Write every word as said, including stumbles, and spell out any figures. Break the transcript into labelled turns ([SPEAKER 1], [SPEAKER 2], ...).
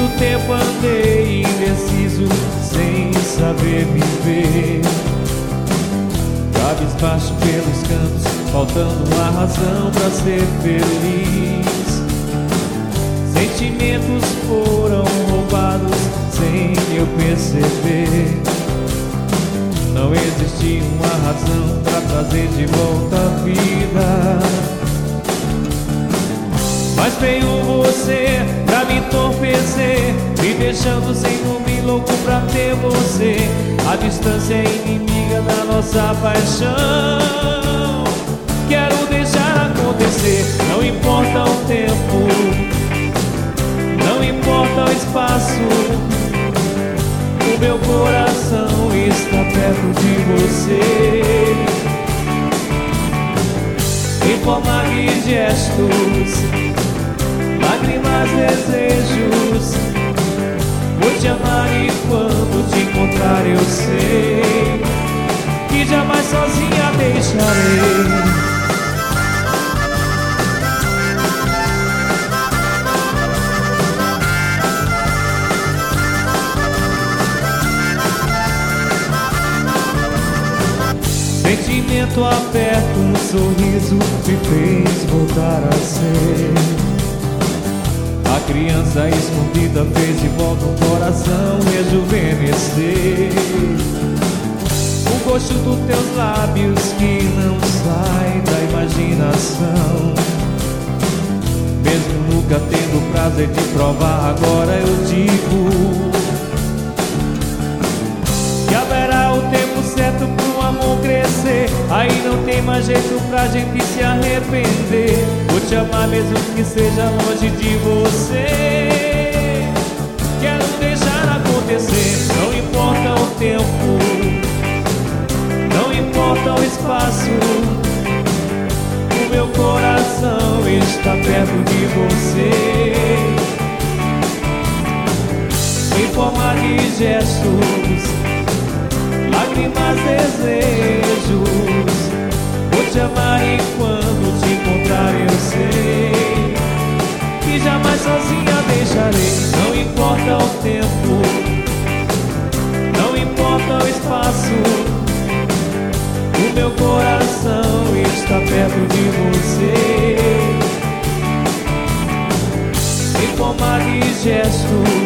[SPEAKER 1] Muito tempo andei indeciso, sem saber viver, cabisbaixo pelos cantos, faltando uma razão pra ser feliz. Sentimentos foram roubados sem eu perceber. Não existia uma razão pra trazer de volta a vida, mas veio você pra me entorpecer, me deixando sem dormir, louco pra ter você. A distância é inimiga da nossa paixão. Quero deixar acontecer, não importa o tempo, não importa o espaço. O meu coração está perto de você, em forma de gestos, lágrimas, desejos. Vou te amar e quando te encontrar eu sei que jamais sozinha deixarei. Sentimento aperto, um sorriso me fez voltar a ser a criança escondida, fez de volta um coração rejuvenescer. O gosto dos teus lábios que não sai da imaginação, mesmo nunca tendo o prazer de provar, agora eu digo que haverá o tempo certo pro amor crescer. Aí não tem mais jeito pra gente se arrepender. Vou te amar mesmo que seja longe de você. Quero deixar acontecer, não importa o tempo, não importa o espaço. O meu coração está perto de você, em forma de gestos, lágrimas, desejos. Vou te amar e quando te encontrar eu sei que jamais sozinha deixarei. Não importa o tempo, não importa o espaço. O meu coração está perto de você, em forma de gestos,